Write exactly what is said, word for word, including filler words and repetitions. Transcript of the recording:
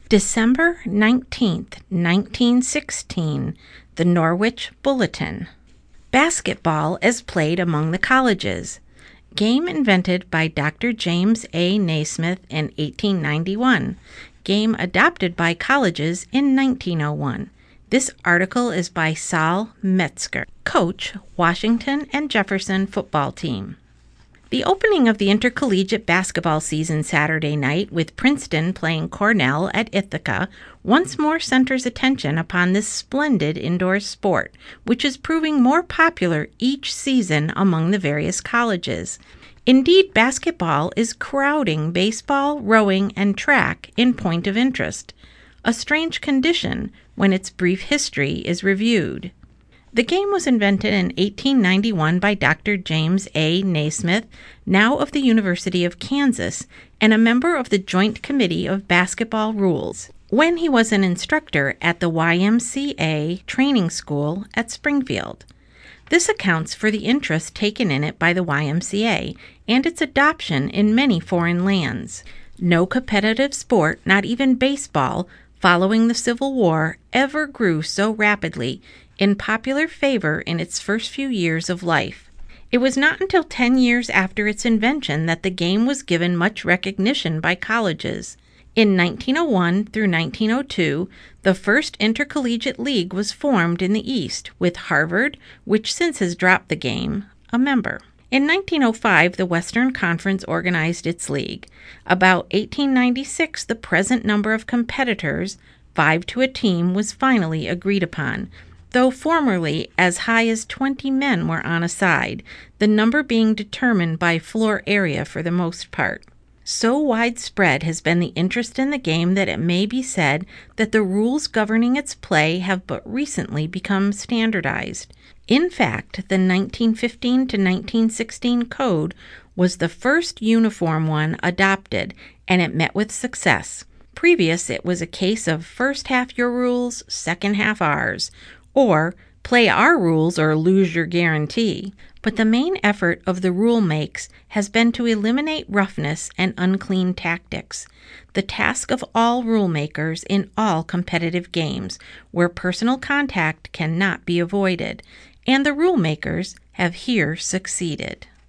December nineteenth, nineteen sixteen, the Norwich Bulletin. Basketball as played among the colleges. Game invented by Doctor James A. Naismith in eighteen ninety-one. Game adopted by colleges in nineteen oh one. This article is by Saul Metzger. Coach, Washington and Jefferson football team. The opening of the intercollegiate basketball season Saturday night, with Princeton playing Cornell at Ithaca, once more centers attention upon this splendid indoor sport, which is proving more popular each season among the various colleges. Indeed, basketball is crowding baseball, rowing, and track in point of interest, a strange condition when its brief history is reviewed. The game was invented in eighteen ninety-one by Doctor James A. Naismith, now of the University of Kansas, and a member of the Joint Committee of Basketball Rules, when he was an instructor at the Y M C A training school at Springfield. This accounts for the interest taken in it by the Y M C A and its adoption in many foreign lands. No competitive sport, not even baseball, following the Civil War, ever grew so rapidly in popular favor in its first few years of life. It was not until ten years after its invention that the game was given much recognition by colleges. In nineteen oh one through nineteen oh two, the first intercollegiate league was formed in the East, with Harvard, which since has dropped the game, a member. In nineteen oh five, the Western Conference organized its league. About eighteen ninety-six, the present number of competitors, five to a team, was finally agreed upon, though formerly as high as twenty men were on a side, the number being determined by floor area for the most part. So widespread has been the interest in the game that it may be said that the rules governing its play have but recently become standardized. In fact, the nineteen fifteen to nineteen sixteen code was the first uniform one adopted, and it met with success. Previous, it was a case of first half your rules, second half ours, or play our rules or lose your guarantee. But the main effort of the rule makes has been to eliminate roughness and unclean tactics, the task of all rule makers in all competitive games, where personal contact cannot be avoided, and the rule makers have here succeeded.